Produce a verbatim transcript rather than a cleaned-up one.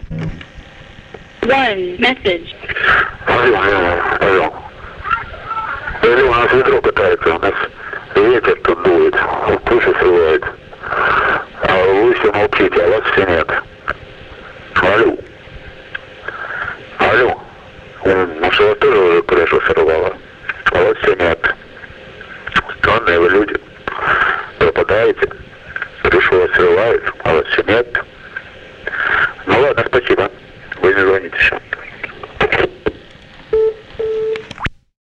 One message. Алло, алло, алло. Алло, у нас ведро катается, у нас ветер тут дует, крыша срывает. А вы все молчите, а вас все нет. Алло. Алло. Может, вас тоже уже крышу сорвало, а вас все нет. Странные вы люди. Пропадаете.